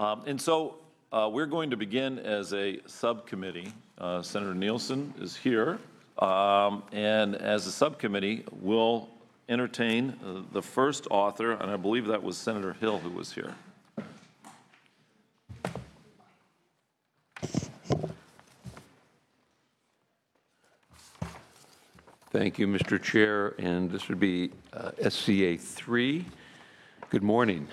And so we're going to begin as a subcommittee. Senator Nielsen is here. And as a subcommittee, we'll entertain the first author, and I believe that was Senator Hill who was here. Thank you, Mr. Chair, and this would be SCA 3. Good morning.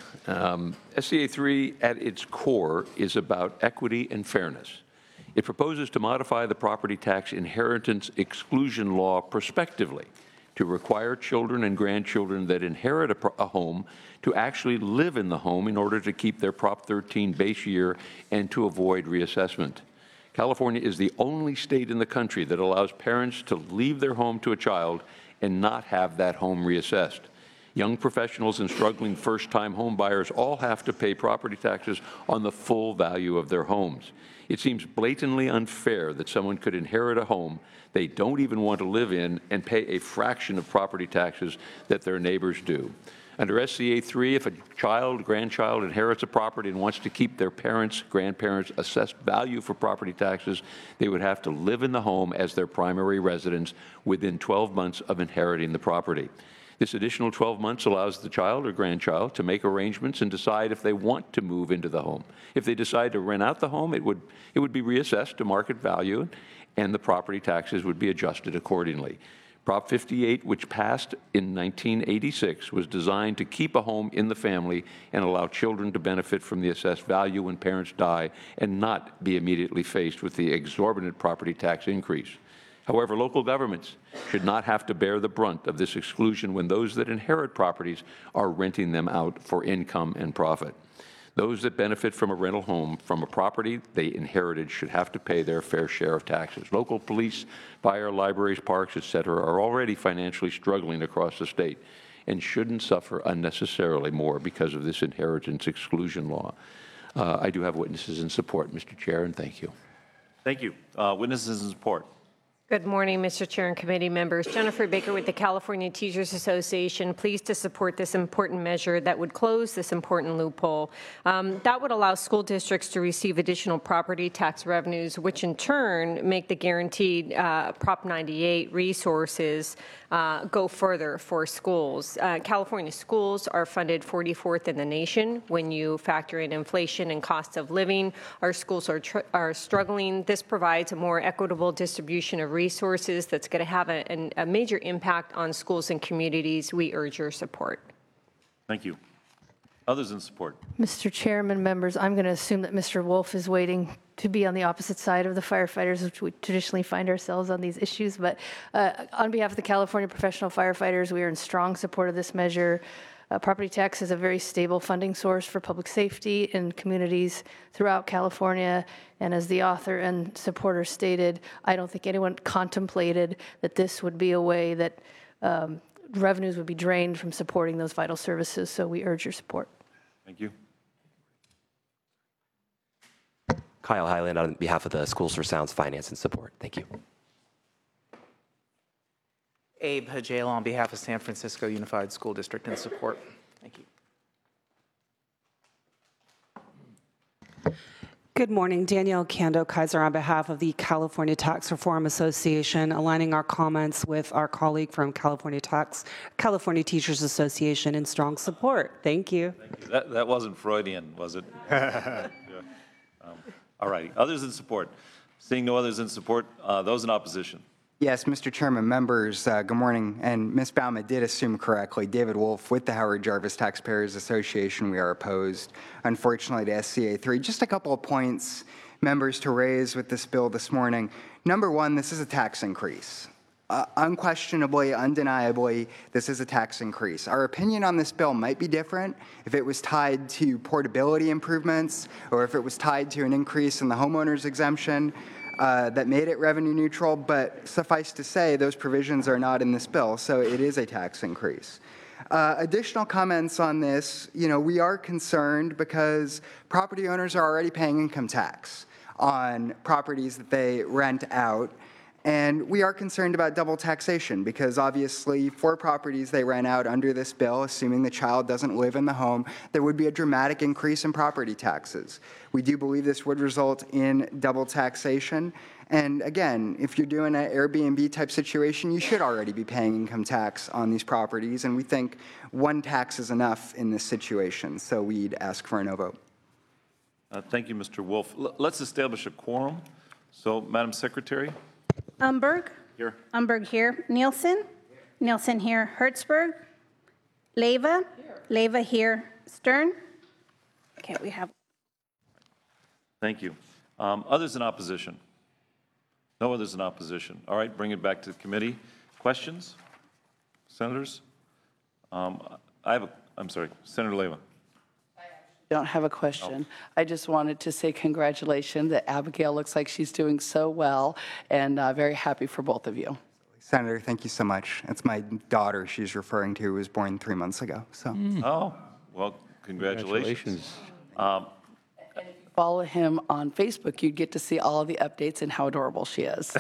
SCA 3 at its core is about equity and fairness. It proposes to modify the property tax inheritance exclusion law prospectively to require children and grandchildren that inherit a home to actually live in the home in order to keep their Prop 13 base year and to avoid reassessment. California is the only state in the country that allows parents to leave their home to a child and not have that home reassessed. Young professionals and struggling first-time home buyers all have to pay property taxes on the full value of their homes. It seems blatantly unfair that someone could inherit a home they don't even want to live in and pay a fraction of property taxes that their neighbors do. Under SCA 3, if a child, grandchild inherits a property and wants to keep their parents, grandparents' assessed value for property taxes, they would have to live in the home as their primary residence within 12 months of inheriting the property. This additional 12 months allows the child or grandchild to make arrangements and decide if they want to move into the home. If they decide to rent out the home, it would be reassessed to market value, and the property taxes would be adjusted accordingly. Prop 58, which passed in 1986, was designed to keep a home in the family and allow children to benefit from the assessed value when parents die and not be immediately faced with the exorbitant property tax increase. However, local governments should not have to bear the brunt of this exclusion when those that inherit properties are renting them out for income and profit. Those that benefit from a rental home from a property they inherited should have to pay their fair share of taxes. Local police, fire, libraries, parks, etc. are already financially struggling across the state and shouldn't suffer unnecessarily more because of this inheritance exclusion law. I do have witnesses in support, Mr. Chair, and thank you. Thank you. Witnesses in support. Good morning, Mr. Chair and committee members. Jennifer Baker with the California Teachers Association, pleased to support this important measure that would close this important loophole. That would allow school districts to receive additional property tax revenues, which in turn make the guaranteed Prop 98 resources go further for schools. California schools are funded 44th in the nation when you factor in inflation and cost of living. Our schools are struggling. This provides a more equitable distribution of resources that's going to have a major impact on schools and communities. We urge your support. Thank you. Others in support. Mr. Chairman, members, I'm going to assume that Mr. Wolf is waiting to be on the opposite side of the firefighters, which we traditionally find ourselves on these issues. But on behalf of the California professional firefighters, we are in strong support of this measure. Property tax is a very stable funding source for public safety in communities throughout California. And as the author and supporter stated, I don't think anyone contemplated that this would be a way that revenues would be drained from supporting those vital services. So we urge your support. Thank you. Kyle Highland on behalf of the Schools for Sound's Finance and Support. Thank you. Abe Hajela on behalf of San Francisco Unified School District in support. Thank you. Good morning. Danielle Kando-Kaiser on behalf of the California Tax Reform Association, aligning our comments with our colleague from California Teachers Association in strong support. Thank you. Thank you. That wasn't Freudian, was it? Yeah. All right. Others in support. Seeing no others in support, those in opposition. Yes, Mr. Chairman, members, good morning. And Ms. Bauma did assume correctly. David Wolf with the Howard Jarvis Taxpayers Association. We are opposed, unfortunately, to SCA 3. Just a couple of points, members, to raise with this bill this morning. Number one, this is a tax increase. Unquestionably, undeniably, this is a tax increase. Our opinion on this bill might be different if it was tied to portability improvements or if it was tied to an increase in the homeowner's exemption. That made it revenue neutral, but suffice to say, those provisions are not in this bill, so it is a tax increase. Additional comments on this, we are concerned because property owners are already paying income tax on properties that they rent out, And we are concerned about double taxation because obviously for properties they rent out under this bill, assuming the child doesn't live in the home, there would be a dramatic increase in property taxes. We do believe this would result in double taxation. And again, if you're doing an Airbnb type situation, you should already be paying income tax on these properties. And we think one tax is enough in this situation. So we'd ask for a no vote. Thank you, Mr. Wolf. Let's establish a quorum. So, Madam Secretary? Umberg. Here. Umberg here. Nielsen. Nielsen here. Hertzberg. Leva. Leva here. Stern. Okay, we have. Thank you. Others in opposition? No others in opposition. All right, bring it back to the committee. Questions? Senators? I'm sorry, Senator Leva. Don't have a question. I just wanted to say congratulations that Abigail looks like she's doing so well, and very happy for both of you. Senator, thank you so much. It's my daughter she's referring to, who was born 3 months ago. So. Oh, well, congratulations. Follow him on Facebook. You'd get to see all of the updates and how adorable she is.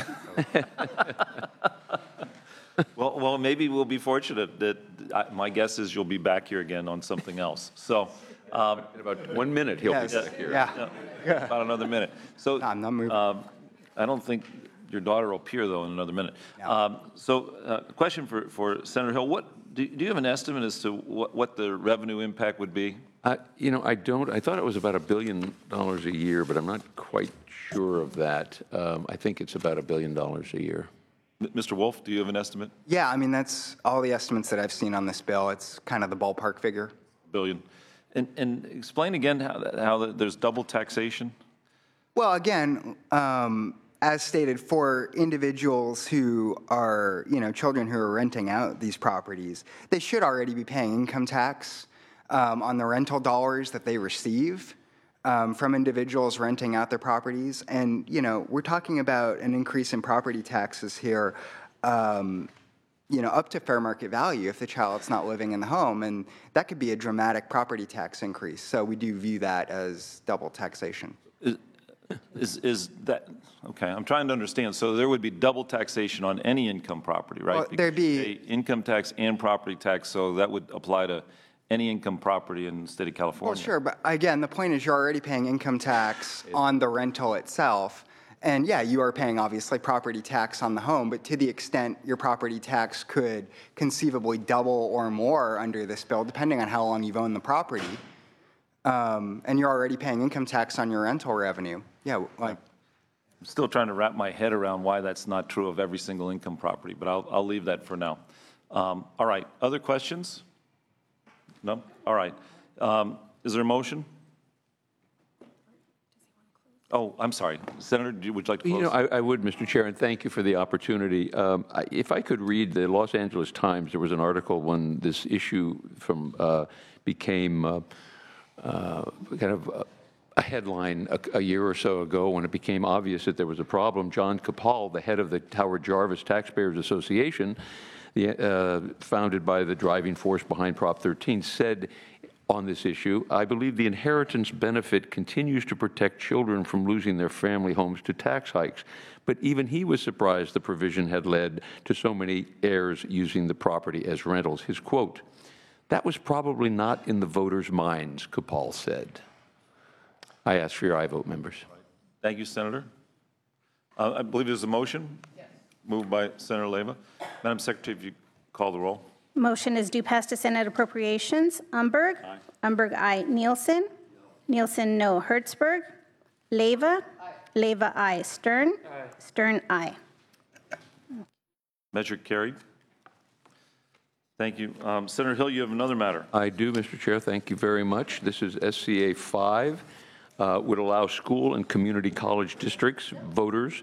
Well, maybe we'll be fortunate that my guess is you'll be back here again on something else. So, In about 1 minute, he'll be back here. Yeah. about another minute. So, No, I'm not moving. I don't think your daughter will appear, though, in another minute. Question for Senator Hill. Do you have an estimate as to what the revenue impact would be? You know, I don't. I thought it was about $1 billion a year, but I'm not quite sure of that. I think it's about $1 billion a year. Mr. Wolf, do you have an estimate? Yeah, I mean, that's all the estimates that I've seen on this bill. It's kind of the ballpark figure. Billion. And explain again how there's double taxation? Well, again, as stated, for individuals who are, children who are renting out these properties, they should already be paying income tax on the rental dollars that they receive from individuals renting out their properties. And, we're talking about an increase in property taxes here, up to fair market value if the child's not living in the home. And that could be a dramatic property tax increase. So we do view that as double taxation. Is that, okay, I'm trying to understand. So there would be double taxation on any income property, right? Well, there'd be Because you pay income tax and property tax, so that would apply to any income property in the state of California. Well, sure, but again, the point is you're already paying income tax on the rental itself. And yeah, you are paying obviously property tax on the home, but to the extent your property tax could conceivably double or more under this bill, depending on how long you've owned the property, and you're already paying income tax on your rental revenue. Yeah, like. I'm still trying to wrap my head around why that's not true of every single income property, but I'll leave that for now. All right, other questions? No? All right. Is there a motion? Oh, I'm sorry. Senator, would you like to close? You know, I would, Mr. Chair, and thank you for the opportunity. If I could read the Los Angeles Times, there was an article when this issue became kind of a headline a year or so ago when it became obvious that there was a problem. John Capal, the head of the Howard Jarvis Taxpayers Association, founded by the driving force behind Prop 13, said on this issue, "I believe the inheritance benefit continues to protect children from losing their family homes to tax hikes." But even he was surprised the provision had led to so many heirs using the property as rentals. His quote, "That was probably not in the voters' minds," Capal said. I ask for your aye vote, members. Thank you, Senator. I believe there's a motion. Yes. Moved by Senator Leva. Madam Secretary, if you call the roll. Motion is due pass to Senate Appropriations. Umberg. Aye. Umberg, aye. Nielsen. Nielsen, no. Hertzberg. Leva. Aye. Leva, aye. Stern. Aye. Stern, aye. Measure carried. Thank you. Senator Hill, you have another matter. I do, Mr. Chair. Thank you very much. This is SCA 5. Would allow school and community college districts, voters,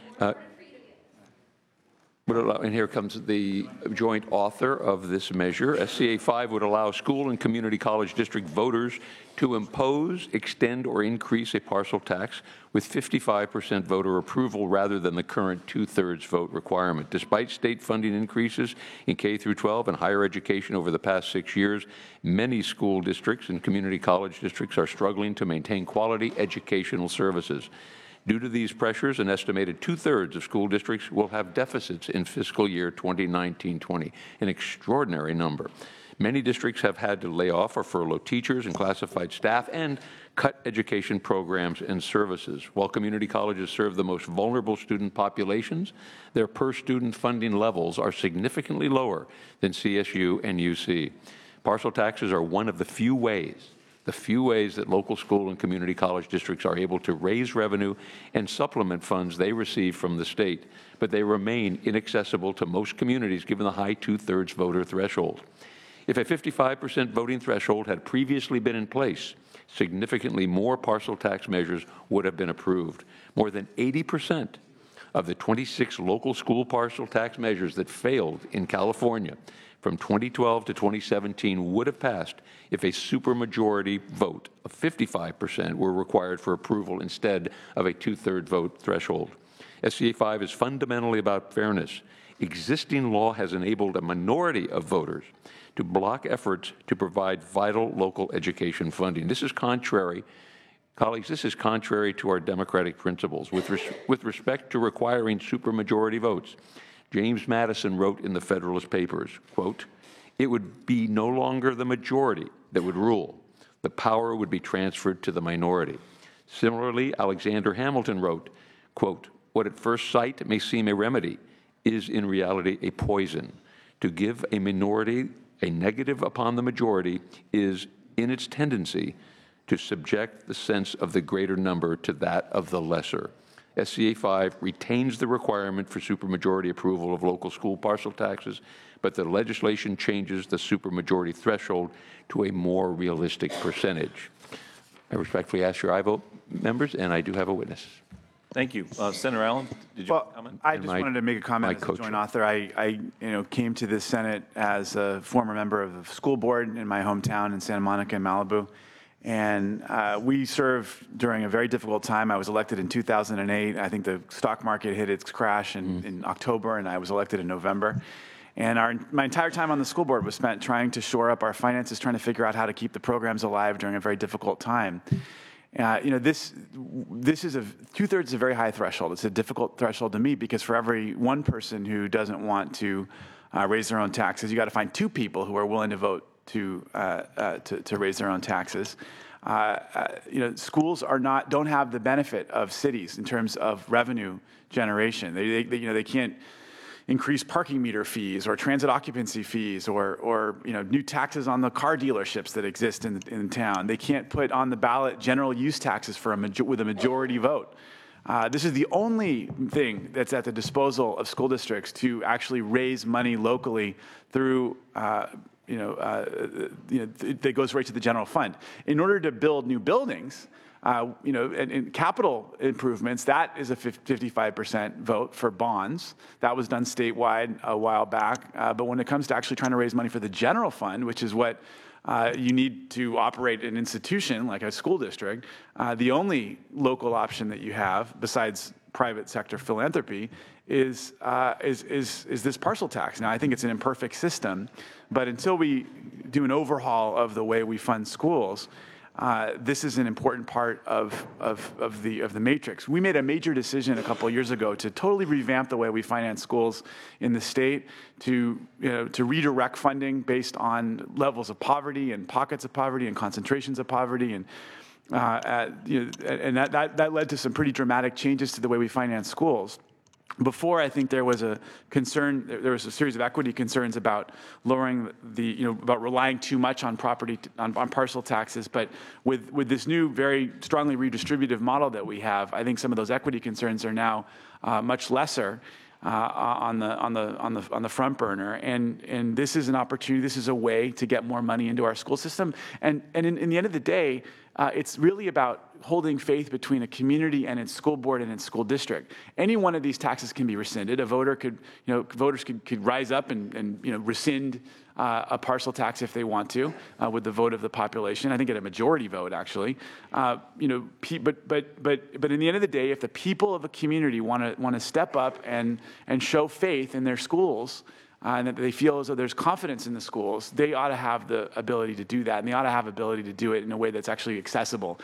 and here comes the joint author of this measure. SCA 5 would allow school and community college district voters to impose, extend, or increase a parcel tax with 55% voter approval rather than the current 2/3 vote requirement. Despite state funding increases in K through 12 and higher education over the past 6 years, many school districts and community college districts are struggling to maintain quality educational services. Due to these pressures, an estimated 2/3 of school districts will have deficits in fiscal year 2019-20, an extraordinary number. Many districts have had to lay off or furlough teachers and classified staff and cut education programs and services. While community colleges serve the most vulnerable student populations, their per-student funding levels are significantly lower than CSU and UC. Parcel taxes are one of the few ways that local school and community college districts are able to raise revenue and supplement funds they receive from the state, but they remain inaccessible to most communities given the high 2/3 voter threshold. If a 55% voting threshold had previously been in place, significantly more parcel tax measures would have been approved. More than 80% of the 26 local school parcel tax measures that failed in California from 2012 to 2017 would have passed if a supermajority vote of 55% were required for approval instead of a 2/3 vote threshold. SCA 5 is fundamentally about fairness. Existing law has enabled a minority of voters to block efforts to provide vital local education funding. This is contrary, colleagues, this is contrary to our democratic principles. With respect to requiring supermajority votes, James Madison wrote in the Federalist Papers, quote, "It would be no longer the majority that would rule. The power would be transferred to the minority." Similarly, Alexander Hamilton wrote, quote, "What at first sight may seem a remedy is in reality a poison. To give a minority a negative upon the majority is, in its tendency, to subject the sense of the greater number to that of the lesser." SCA 5 retains the requirement for supermajority approval of local school parcel taxes, but the legislation changes the supermajority threshold to a more realistic percentage. I respectfully ask your aye vote, members, and I do have a witness. Thank you. Senator Allen, did you comment? I just wanted to make a comment as a joint author. I came to the Senate as a former member of the school board in my hometown in Santa Monica and Malibu. And we served during a very difficult time. I was elected in 2008. I think the stock market hit its crash in October, and I was elected in November. And my entire time on the school board was spent trying to shore up our finances, trying to figure out how to keep the programs alive during a very difficult time. This is 2/3 is a very high threshold. It's a difficult threshold to meet because for every one person who doesn't want to raise their own taxes, you got to find two people who are willing to vote to raise their own taxes. Schools don't have the benefit of cities in terms of revenue generation. They can't increase parking meter fees or transit occupancy fees or new taxes on the car dealerships that exist in town. They can't put on the ballot general use taxes with a majority vote. This is the only thing that's at the disposal of school districts to actually raise money locally through that goes right to the general fund. In order to build new buildings, and capital improvements, that is a 55% vote for bonds. That was done statewide a while back. But when it comes to actually trying to raise money for the general fund, which is what you need to operate an institution like a school district, the only local option that you have, besides private sector philanthropy, is this parcel tax. Now, I think it's an imperfect system, but until we do an overhaul of the way we fund schools, this is an important part of the matrix. We made a major decision a couple of years ago to totally revamp the way we finance schools in the state, to redirect funding based on levels of poverty and pockets of poverty and concentrations of poverty, and that led to some pretty dramatic changes to the way we finance schools. Before, I think there was a concern. There was a series of equity concerns about lowering about relying too much on on parcel taxes. But with this new, very strongly redistributive model that we have, I think some of those equity concerns are now much lesser on the front burner. And this is an opportunity. This is a way to get more money into our school system. And in the end of the day, it's really about holding faith between a community and its school board and its school district. Any one of these taxes can be rescinded. Voters could rise up and rescind a parcel tax if they want to, with the vote of the population. I think at a majority vote, actually. But in the end of the day, if the people of a community want to step up and show faith in their schools, and that they feel as though there's confidence in the schools, they ought to have the ability to do that, and they ought to have ability to do it in a way that's actually accessible.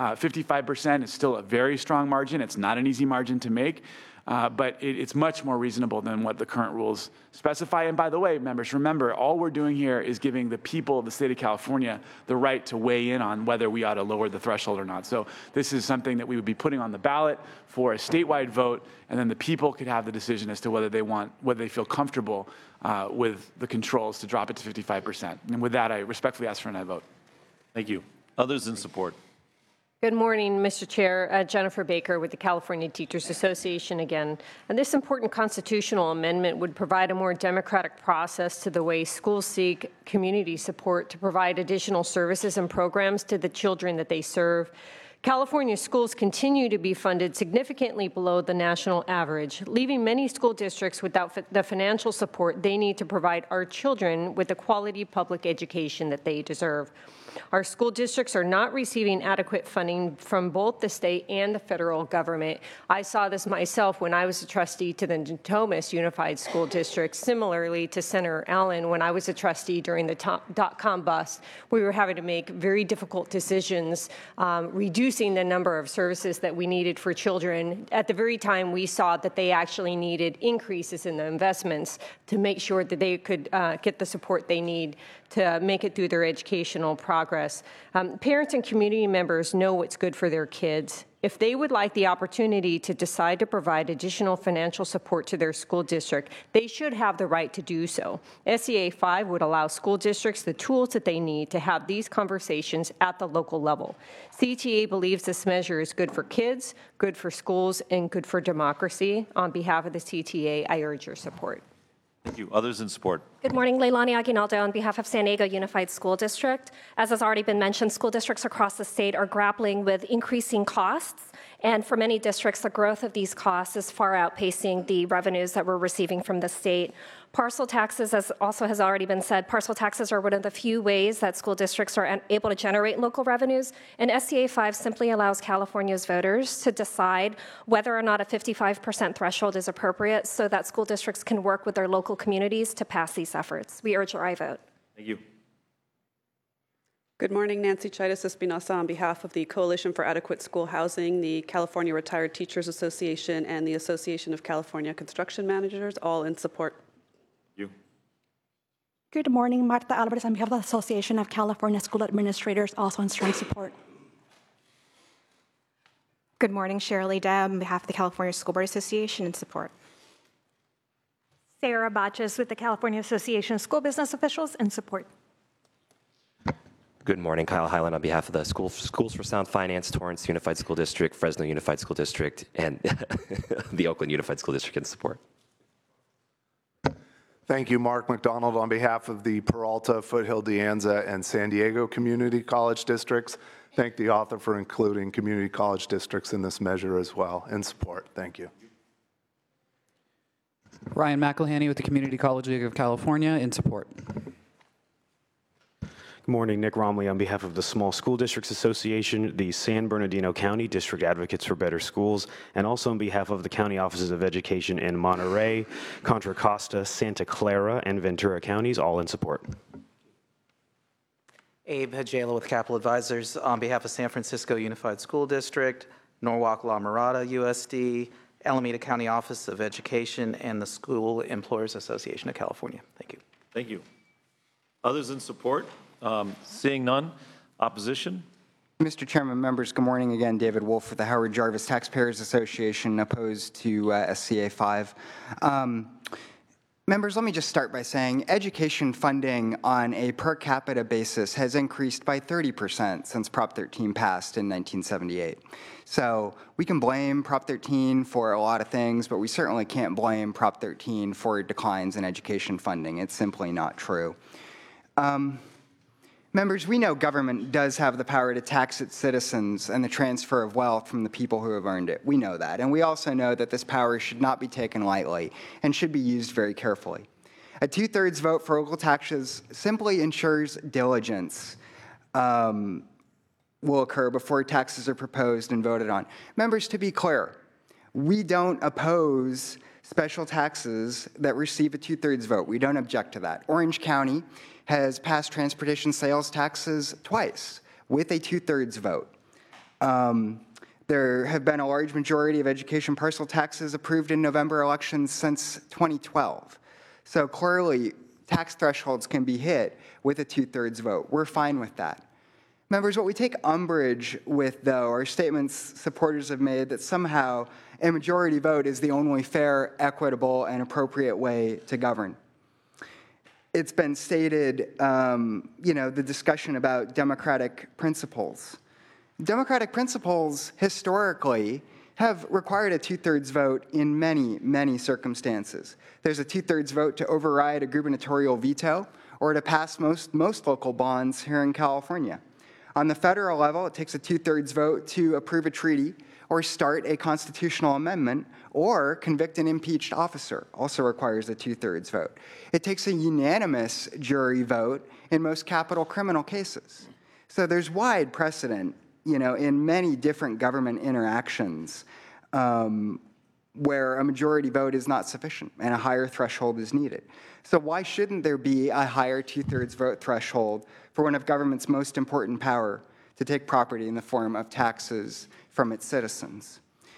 55% is still a very strong margin. It's not an easy margin to make, but it's much more reasonable than what the current rules specify. And by the way, members, remember, all we're doing here is giving the people of the state of California the right to weigh in on whether we ought to lower the threshold or not. So this is something that we would be putting on the ballot for a statewide vote, and then the people could have the decision as to whether they feel comfortable with the controls to drop it to 55%. And with that, I respectfully ask for an aye vote. Thank you. Others in support? Good morning, Mr. Chair. Jennifer Baker with the California Teachers Association again. And this important constitutional amendment would provide a more democratic process to the way schools seek community support to provide additional services and programs to the children that they serve. California schools continue to be funded significantly below the national average, leaving many school districts without the financial support they need to provide our children with the quality public education that they deserve. Our school districts are not receiving adequate funding from both the state and the federal government. I saw this myself when I was a trustee to the Natomas Unified School District. Similarly to Senator Allen, when I was a trustee during the dot-com bust, we were having to make very difficult decisions, reducing the number of services that we needed for children at the very time we saw that they actually needed increases in the investments to make sure that they could get the support they need to make it through their educational progress. Parents and community members know what's good for their kids. If they would like the opportunity to decide to provide additional financial support to their school district, they should have the right to do so. SEA 5 would allow school districts the tools that they need to have these conversations at the local level. CTA believes this measure is good for kids, good for schools, and good for democracy. On behalf of the CTA, I urge your support. Thank you. Others in support? Good morning, Leilani Aguinaldo on behalf of San Diego Unified School District. As has already been mentioned, school districts across the state are grappling with increasing costs, and for many districts, the growth of these costs is far outpacing the revenues that we're receiving from the state. Parcel taxes, as also has already been said, parcel taxes are one of the few ways that school districts are able to generate local revenues, and SEA 5 simply allows California's voters to decide whether or not a 55% threshold is appropriate so that school districts can work with their local communities to pass these efforts. We urge your aye vote. Thank you. Good morning, Nancy Chaitis Espinosa on behalf of the Coalition for Adequate School Housing, the California Retired Teachers Association, and the Association of California Construction Managers, all in support. You. Good morning, Marta Alvarez on behalf of the Association of California School Administrators, also in strong support. Good morning, Shirley Deb on behalf of the California School Board Association in support. Sarah Batches with the California Association of School Business Officials in support. Good morning, Kyle Highland on behalf of the Schools for Sound Finance, Torrance Unified School District, Fresno Unified School District, and the Oakland Unified School District in support. Thank you, Mark McDonald on behalf of the Peralta, Foothill, De Anza, and San Diego Community College Districts. Thank the author for including community college districts in this measure as well. In support. Thank you. Ryan McElhaney with the Community College League of California in support. Good morning, Nick Romley on behalf of the Small School Districts Association, the San Bernardino County District Advocates for Better Schools, and also on behalf of the County Offices of Education in Monterey, Contra Costa, Santa Clara, and Ventura counties, all in support. Abe Hajela with Capital Advisors on behalf of San Francisco Unified School District, Norwalk La Mirada USD, Alameda County Office of Education, and the School Employers Association of California. Thank you. Thank you. Others in support? Seeing none. Opposition? Mr. Chairman, members, good morning again. David Wolf with the Howard Jarvis Taxpayers Association, opposed to SCA 5. Members, let me just start by saying education funding on a per capita basis has increased by 30% since Prop 13 passed in 1978. So we can blame Prop 13 for a lot of things, but we certainly can't blame Prop 13 for declines in education funding. It's simply not true. Members, we know government does have the power to tax its citizens and the transfer of wealth from the people who have earned it. We know that. And we also know that this power should not be taken lightly and should be used very carefully. A 2/3 vote for local taxes simply ensures diligence will occur before taxes are proposed and voted on. Members, to be clear, we don't oppose special taxes that receive a 2/3 vote. We don't object to that. Orange County has passed transportation sales taxes twice with a 2/3 vote. There have been a large majority of education parcel taxes approved in November elections since 2012. So clearly, tax thresholds can be hit with a 2/3 vote. We're fine with that. Members, what we take umbrage with, though, are statements supporters have made that somehow a majority vote is the only fair, equitable, and appropriate way to govern. It's been stated, the discussion about democratic principles. Democratic principles historically have required a 2/3 vote in many, many circumstances. There's a 2/3 vote to override a gubernatorial veto or to pass most local bonds here in California. On the federal level, it takes a 2/3 vote to approve a treaty or start a constitutional amendment or convict an impeached officer, also requires a 2/3 vote. It takes a unanimous jury vote in most capital criminal cases. So there's wide precedent, in many different government interactions where a majority vote is not sufficient and a higher threshold is needed. So why shouldn't there be a higher 2/3 vote threshold for one of government's most important power to take property in the form of taxes from its citizens?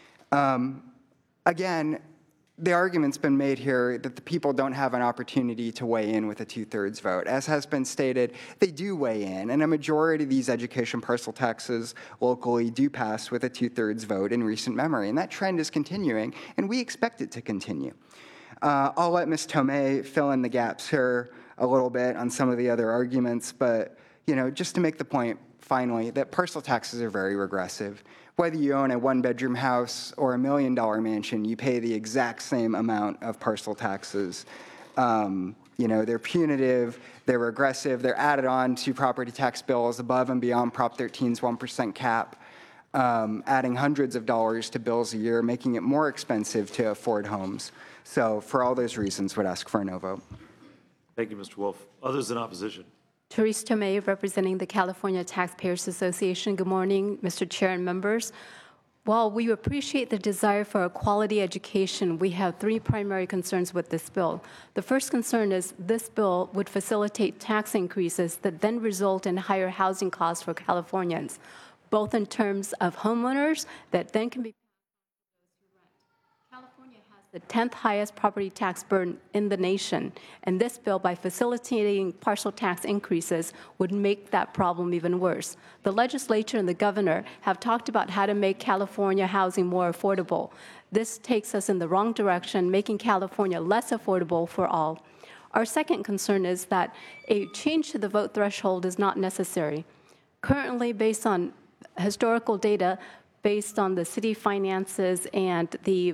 Again, the argument's been made here that the people don't have an opportunity to weigh in with a 2/3 vote. As has been stated, they do weigh in, and a majority of these education parcel taxes locally do pass with a 2/3 vote in recent memory, and that trend is continuing, and we expect it to continue. I'll let Ms. Tomei fill in the gaps here a little bit on some of the other arguments, but just to make the point, finally, that parcel taxes are very regressive. Whether you own a one-bedroom house or a $1 million mansion, you pay the exact same amount of parcel taxes. They're punitive, they're regressive, they're added on to property tax bills above and beyond Prop 13's 1% cap, adding hundreds of dollars to bills a year, making it more expensive to afford homes. So for all those reasons, would ask for a no vote. Thank you, Mr. Wolf. Others in opposition? Therese Tomei, representing the California Taxpayers Association. Good morning, Mr. Chair and members. While we appreciate the desire for a quality education, we have three primary concerns with this bill. The first concern is this bill would facilitate tax increases that then result in higher housing costs for Californians, both in terms of homeowners that then can be the 10th highest property tax burden in the nation, and this bill, by facilitating partial tax increases, would make that problem even worse. The legislature and the governor have talked about how to make California housing more affordable. This takes us in the wrong direction, making California less affordable for all. Our second concern is that a change to the vote threshold is not necessary. Currently, based on historical data, based on the city finances and the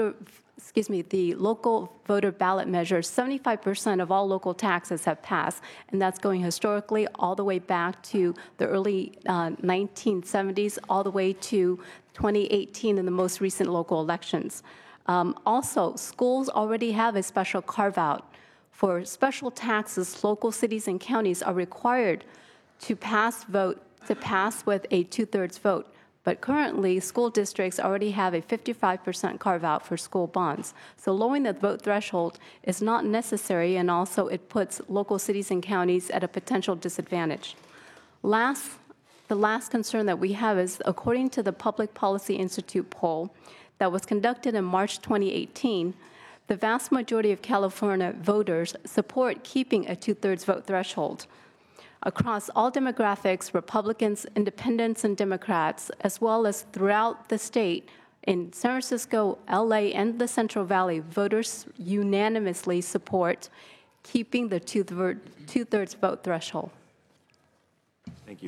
local voter ballot measures, 75% of all local taxes have passed, and that's going historically all the way back to the early 1970s, all the way to 2018 in the most recent local elections. Also, schools already have a special carve-out. For special taxes, local cities and counties are required to pass with a 2/3 vote. But currently, school districts already have a 55% carve-out for school bonds. So lowering the vote threshold is not necessary, and also it puts local cities and counties at a potential disadvantage. The last concern that we have is, according to the Public Policy Institute poll that was conducted in March 2018, the vast majority of California voters support keeping a 2/3 vote threshold. Across all demographics, Republicans, Independents, and Democrats, as well as throughout the state, in San Francisco, LA, and the Central Valley, voters unanimously support keeping the 2/3 vote threshold. Thank you.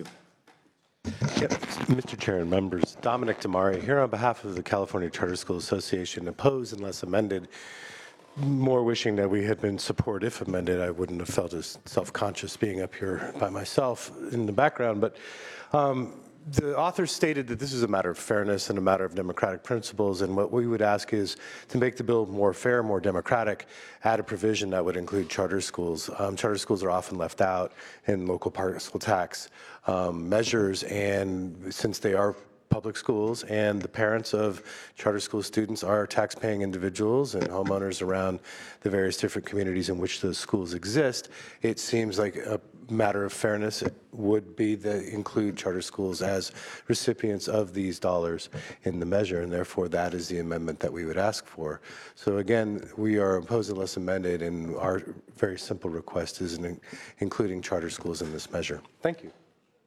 Mr. Chair and members, Dominic Damari here on behalf of the California Charter School Association, opposed unless amended. More wishing that we had been supported. If amended, I wouldn't have felt as self-conscious being up here by myself in the background. But the author stated that this is a matter of fairness and a matter of democratic principles, and what we would ask is to make the bill more fair, more democratic, add a provision that would include charter schools. Charter schools are often left out in local parcel tax measures, and since they are public schools, and the parents of charter school students are tax-paying individuals and homeowners around the various different communities in which those schools exist. It seems like a matter of fairness would be to include charter schools as recipients of these dollars in the measure, and therefore that is the amendment that we would ask for. So again, we are opposed unless amended, and our very simple request is including charter schools in this measure. Thank you.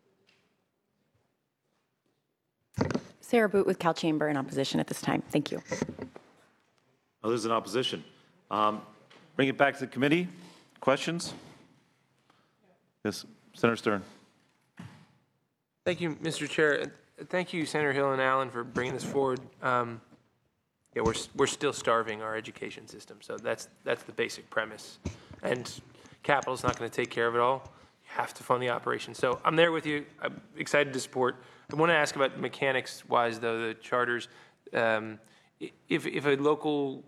Sarah Boot with Cal Chamber in opposition at this time. Thank you. Others in opposition? Bring it back to the committee. Questions? Yes, Senator Stern. Thank you, Mr. Chair. Thank you, Senator Hill and Allen, for bringing this forward. Yeah, we're still starving our education system, so that's the basic premise. And capital is not going to take care of it all. You have to fund the operation. So I'm there with you. I'm excited to support. I want to ask about mechanics-wise, though, the charters. If a local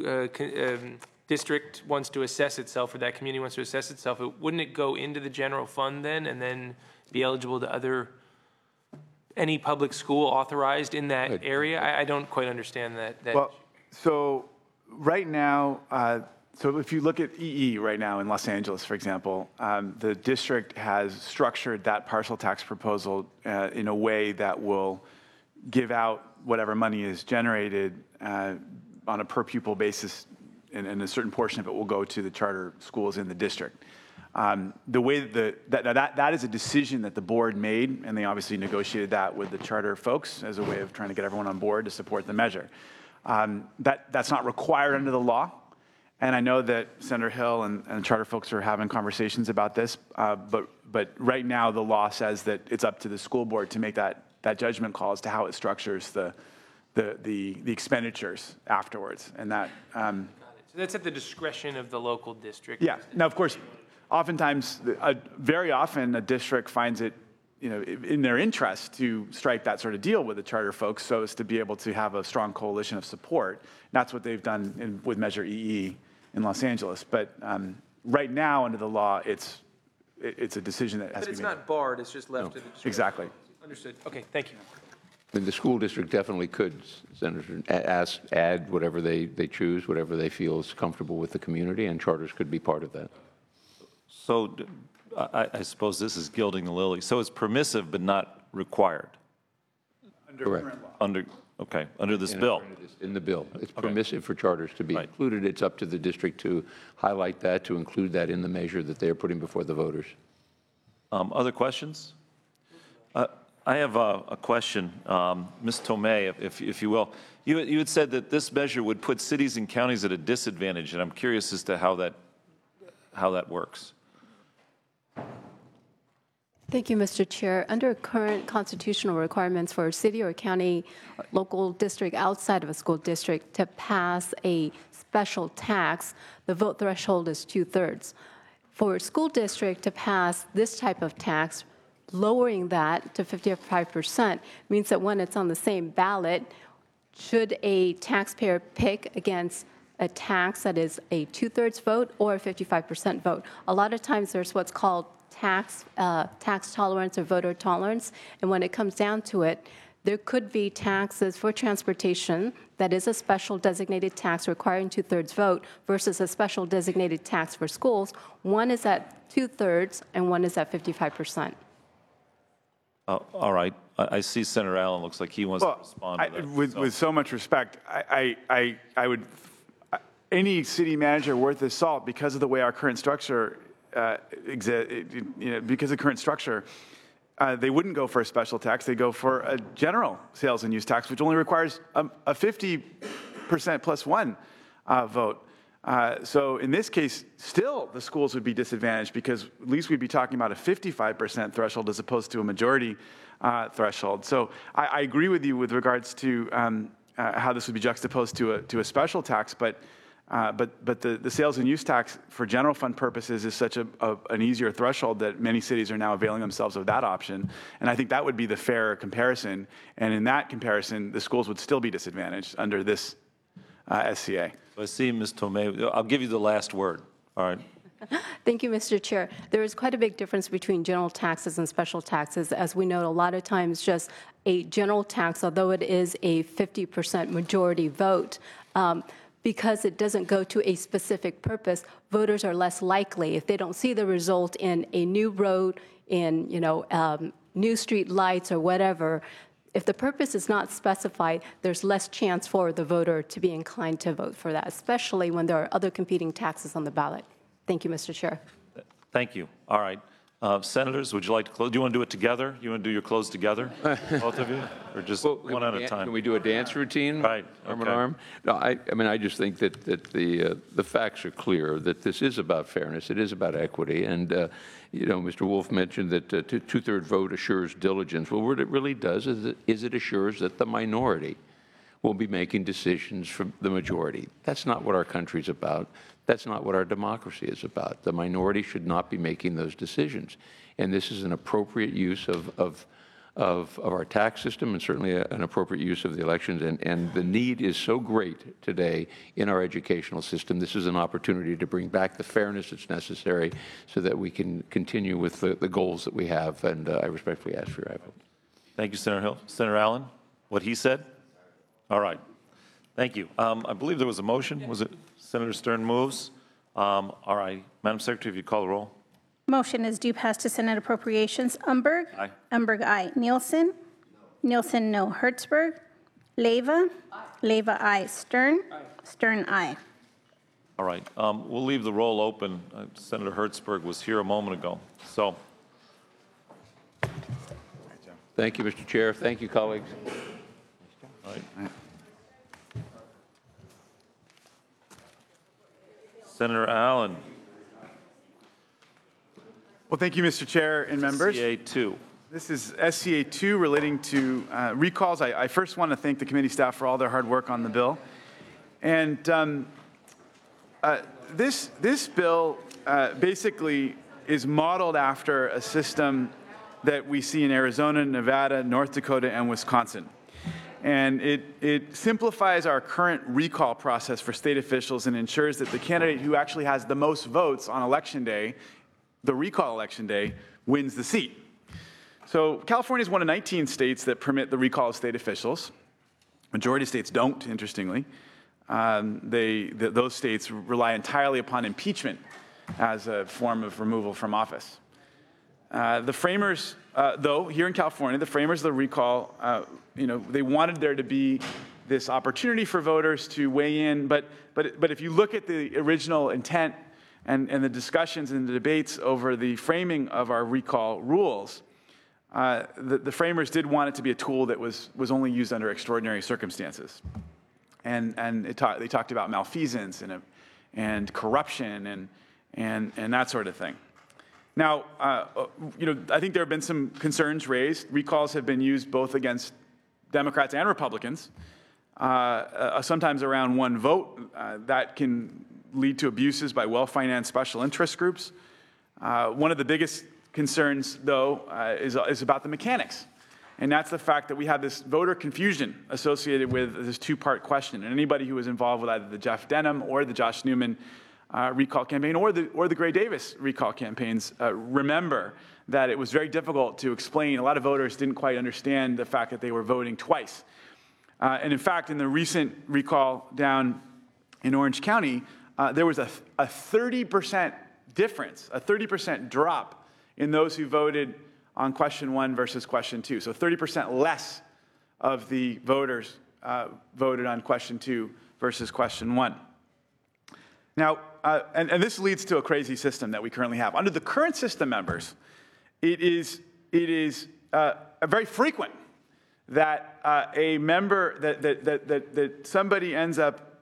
district wants to assess itself, or that community wants to assess itself, wouldn't it go into the general fund then, and then be eligible to any public school authorized in that area? I don't quite understand that. Well, so right now, so if you look at EE right now in Los Angeles, for example, the district has structured that parcel tax proposal in a way that will give out whatever money is generated on a per pupil basis, and a certain portion of it will go to the charter schools in the district. The way that is a decision that the board made, and they obviously negotiated that with the charter folks as a way of trying to get everyone on board to support the measure. That's not required under the law, and I know that Senator Hill and charter folks are having conversations about this, but right now the law says that it's up to the school board to make that judgment call as to how it structures the expenditures afterwards, and that. So that's at the discretion of the local district. Yeah. Now, of course, oftentimes, very often, a district finds it, in their interest to strike that sort of deal with the charter folks, so as to be able to have a strong coalition of support. And that's what they've done with Measure EE in Los Angeles. But right now, under the law, it's a decision that has to be made. But it's not barred. It's just left to the discretion. Exactly. Understood. Okay. Thank you. And the school district definitely could, Senator, add whatever they choose, whatever they feel is comfortable with the community, and charters could be part of that. So I suppose this is gilding the lily. So it's permissive but not required? Under current law. Under this bill? In the bill. It's permissive for charters to be included. It's up to the district to highlight that, to include that in the measure that they're putting before the voters. Other questions? I have a question, Ms. Tomei, if you will. You had said that this measure would put cities and counties at a disadvantage, and I'm curious as to how that works. Thank you, Mr. Chair. Under current constitutional requirements for a city or county or local district outside of a school district to pass a special tax, the vote threshold is 2/3. For a school district to pass this type of tax, lowering that to 55% means that when it's on the same ballot, should a taxpayer pick against a tax that is a 2/3 vote or a 55% vote? A lot of times there's what's called tax tolerance or voter tolerance, and when it comes down to it, there could be taxes for transportation that is a special designated tax requiring 2/3 vote versus a special designated tax for schools. One is at 2/3 and one is at 55%. All right. I see Senator Allen looks like he wants to respond to that. With so much respect, I would, any city manager worth his salt, because of the way our current structure because of current structure, they wouldn't go for a special tax. They go for a general sales and use tax, which only requires a 50% plus one vote. So in this case, still the schools would be disadvantaged because at least we'd be talking about a 55% threshold as opposed to a majority threshold. So I agree with you with regards to how this would be juxtaposed to a special tax, but the sales and use tax for general fund purposes is such an easier threshold that many cities are now availing themselves of that option. And I think that would be the fair comparison. And in that comparison, the schools would still be disadvantaged under this SCA. So I see Ms. Tomei. I'll give you the last word. All right. Thank you, Mr. Chair. There is quite a big difference between general taxes and special taxes. As we know, a lot of times just a general tax, although it is a 50% majority vote, because it doesn't go to a specific purpose, voters are less likely, if they don't see the result in a new road, in new street lights or whatever, if the purpose is not specified, there's less chance for the voter to be inclined to vote for that, especially when there are other competing taxes on the ballot. Thank you, Mr. Chair. Thank you. All right. Senators, would you like to close? Do you want to do it together? You want to do your close together, both of you, or just one at a time? Can we do a dance routine? Right. Arm in arm? No, I mean, I just think that the facts are clear, that this is about fairness, it is about equity, and Mr. Wolf mentioned that two-thirds vote assures diligence. Well, what it really does is it assures that the minority will be making decisions for the majority. That's not what our country's about. That's not what our democracy is about. The minority should not be making those decisions. And this is an appropriate use of our tax system and certainly an appropriate use of the elections. And the need is so great today in our educational system. This is an opportunity to bring back the fairness that's necessary so that we can continue with the goals that we have. And I respectfully ask for your vote. Thank you, Senator Hill. Senator Allen, what he said? All right. Thank you. I believe there was a motion. Was it Senator Stern moves? All right. Madam Secretary, if you call the roll. Motion is due pass to Senate Appropriations. Umberg? Aye. Umberg, aye. Nielsen? Nielsen, no. Hertzberg? Leyva? Leyva, aye. Stern? Stern, aye. All right. We'll leave the roll open. Senator Hertzberg was here a moment ago. So. Thank you, Mr. Chair. Thank you, colleagues. All right. Senator Allen. Well, thank you, Mr. Chair and members. SCA 2. This is SCA 2 relating to recalls. I first want to thank the committee staff for all their hard work on the bill. And this bill basically is modeled after a system that we see in Arizona, Nevada, North Dakota, and Wisconsin. And it simplifies our current recall process for state officials and ensures that the candidate who actually has the most votes on election day, the recall election day, wins the seat. So California is one of 19 states that permit the recall of state officials. Majority of states don't, interestingly. Those states rely entirely upon impeachment as a form of removal from office. The framers, though, here in California, the framers of the recall, they wanted there to be this opportunity for voters to weigh in. But if you look at the original intent and the discussions and the debates over the framing of our recall rules, the framers did want it to be a tool that was only used under extraordinary circumstances. And they talked about malfeasance and corruption and that sort of thing. Now, I think there have been some concerns raised. Recalls have been used both against Democrats and Republicans, sometimes around one vote. That can lead to abuses by well-financed special interest groups. One of the biggest concerns, though, is about the mechanics. And that's the fact that we have this voter confusion associated with this two-part question. And anybody who was involved with either the Jeff Denham or the Josh Newman recall campaign or the Gray Davis recall campaigns remember that it was very difficult to explain. A lot of voters didn't quite understand the fact that they were voting twice. And in fact, in the recent recall down in Orange County, there was a 30% difference, a 30% drop in those who voted on question 1 versus question 2. So 30% less of the voters voted on question 2 versus question 1. Now, and this leads to a crazy system that we currently have. Under the current system, members, it is very frequent that a member, that somebody ends up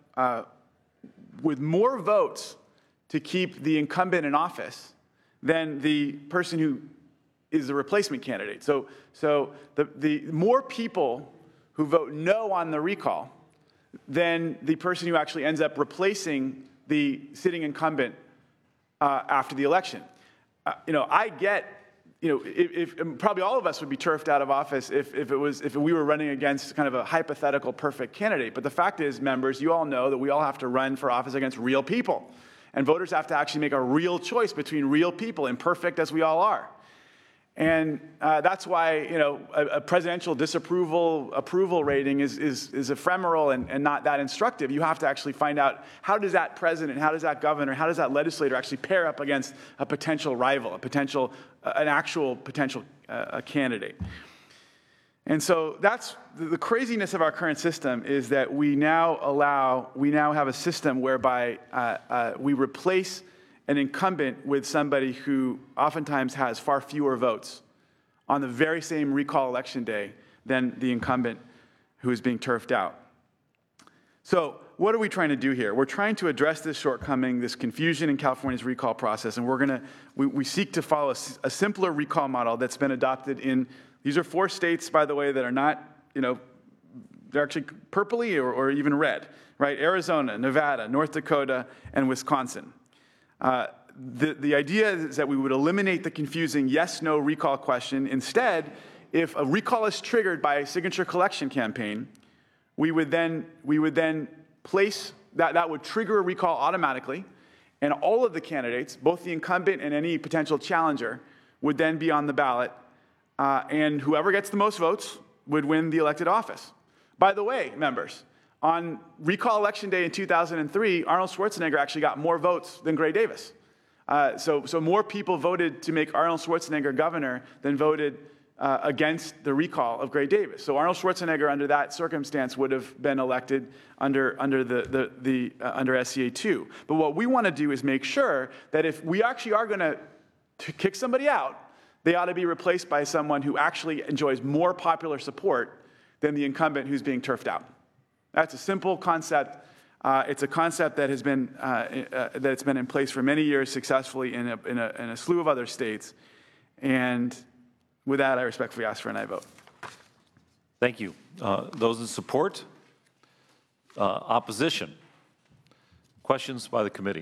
with more votes to keep the incumbent in office than the person who is the replacement candidate. So the more people who vote no on the recall than the person who actually ends up replacing the sitting incumbent after the election. I get, if probably all of us would be turfed out of office if we were running against kind of a hypothetical perfect candidate. But the fact is, members, you all know that we all have to run for office against real people. And voters have to actually make a real choice between real people, imperfect as we all are. And that's why, a presidential approval rating is ephemeral and not that instructive. You have to actually find out, how does that president, how does that governor, how does that legislator actually pair up against a potential rival, an actual potential candidate. And so that's the craziness of our current system, is that we now have a system whereby we replace an incumbent with somebody who oftentimes has far fewer votes on the very same recall election day than the incumbent who is being turfed out. So what are we trying to do here? We're trying to address this shortcoming, this confusion in California's recall process, and we seek to follow a simpler recall model that's been adopted in, these are 4 states, by the way, that are not, they're actually purpley or even red, right? Arizona, Nevada, North Dakota, and Wisconsin. The idea is that we would eliminate the confusing yes/no recall question. Instead, if a recall is triggered by a signature collection campaign, we would then place that would trigger a recall automatically, and all of the candidates, both the incumbent and any potential challenger, would then be on the ballot, and whoever gets the most votes would win the elected office. By the way, members, on recall election day in 2003, Arnold Schwarzenegger actually got more votes than Gray Davis. So more people voted to make Arnold Schwarzenegger governor than voted against the recall of Gray Davis. So Arnold Schwarzenegger, under that circumstance, would have been elected under SCA 2. But what we want to do is make sure that if we actually are going to kick somebody out, they ought to be replaced by someone who actually enjoys more popular support than the incumbent who's being turfed out. That's a simple concept. It's a concept that has been that's been in place for many years successfully in a slew of other states. And with that, I respectfully ask for an aye vote. Thank you. Those in support? Opposition? Questions by the committee?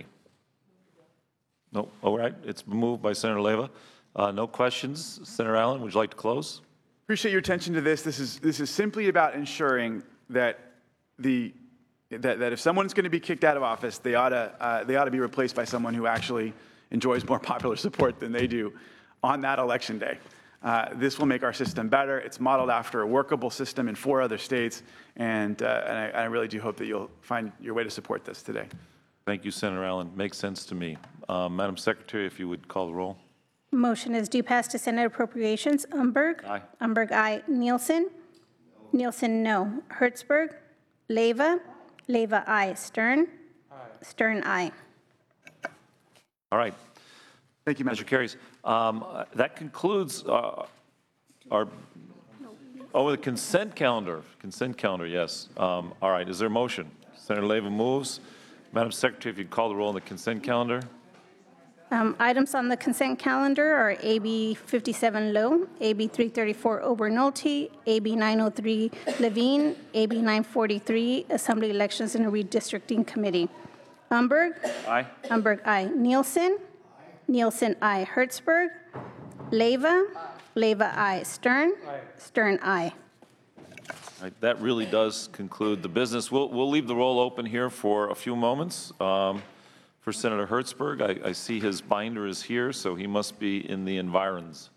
No. All right. It's been moved by Senator Leyva. No questions. Senator Allen, would you like to close? Appreciate your attention to this. This is simply about ensuring that that if someone's going to be kicked out of office, they ought to be replaced by someone who actually enjoys more popular support than they do on that election day. This will make our system better. It's modeled after a workable system in 4 other states, and I really do hope that you'll find your way to support this today. Thank you, Senator Allen. Makes sense to me. Madam Secretary, if you would call the roll. Motion is due pass to Senate Appropriations. Umberg. Aye. Umberg, aye. Nielsen. Nielsen, no. Hertzberg. Leyva. Leyva, aye. Stern. Stern, aye. All right. Thank you, Measure carries. That concludes the consent calendar. Consent calendar, yes. All right. Is there a motion? Senator Leyva moves. Madam Secretary, if you'd call the roll on the consent calendar. Items on the consent calendar are AB 57 Low, AB 334 Obernolte, AB 903 Levine, AB 943 Assembly Elections and Redistricting Committee. Umberg. Aye. Umberg, aye. Nielsen. Nielsen, aye. Hertzberg. Leyva. Leyva, aye. Stern. Stern, aye. All right, that really does conclude the business. We'll leave the roll open here for a few moments. For Senator Hertzberg, I see his binder is here, so he must be in the environs.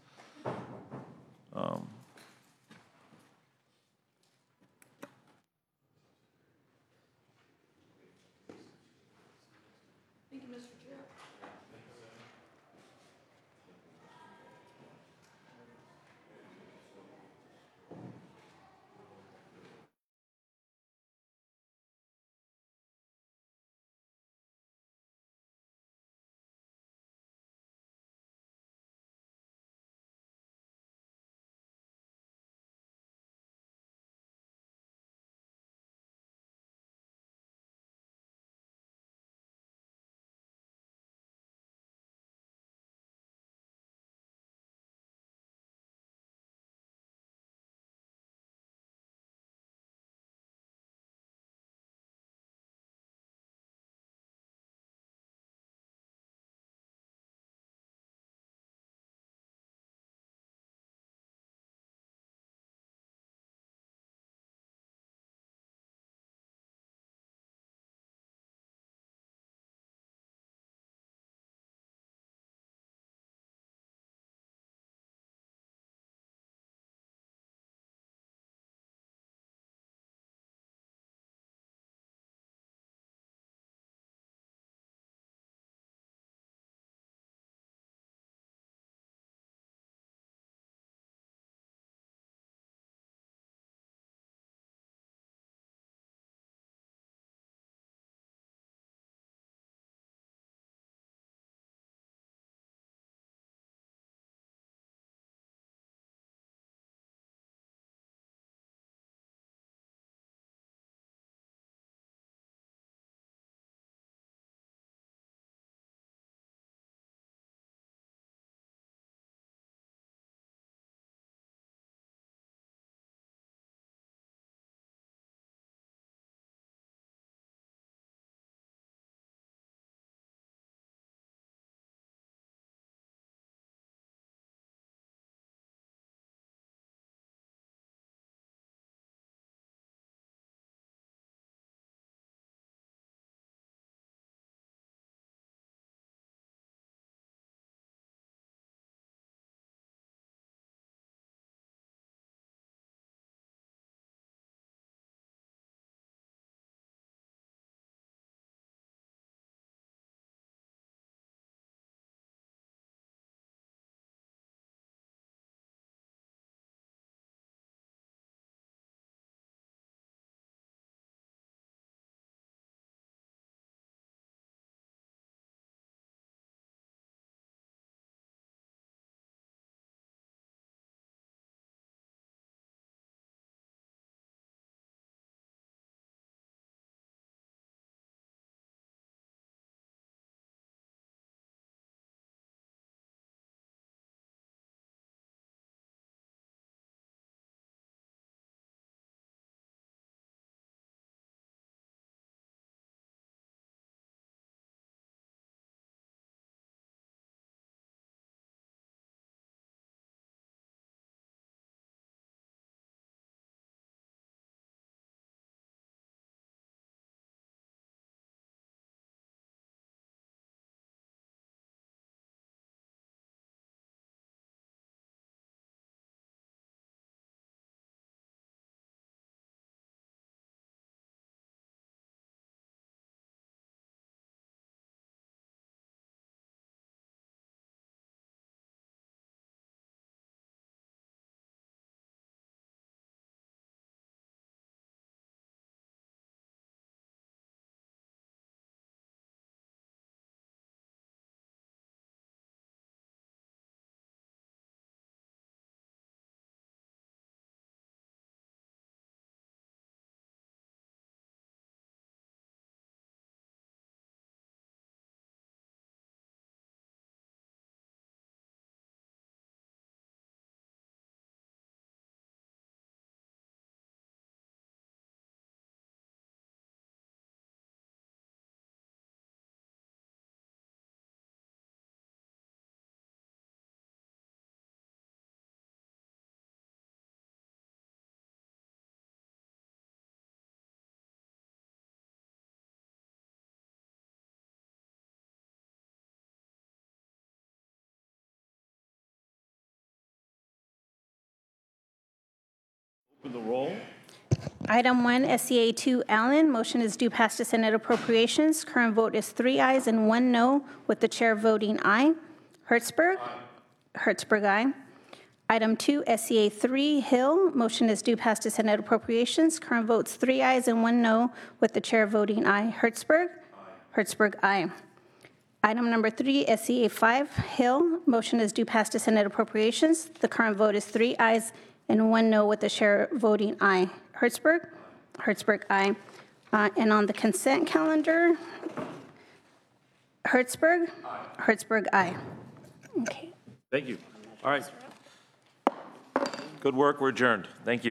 With the roll. Item 1, SCA 2 Allen, motion is due past to Senate Appropriations. Current vote is 3 ayes and 1 no, with the chair voting aye. Hertzberg? Hertzberg, aye. Item 2, SCA 3 Hill, motion is due past to Senate Appropriations. Current votes 3 ayes and 1 no, with the chair voting aye. Hertzberg? Hertzberg, aye. Item number 3, SCA 5 Hill, motion is due past to Senate Appropriations. The current vote is 3 ayes and 1 no, with the chair voting aye. Hertzberg? Hertzberg, aye. And on the consent calendar, Hertzberg? Hertzberg, aye. Okay. Thank you. All right. Good work. We're adjourned. Thank you.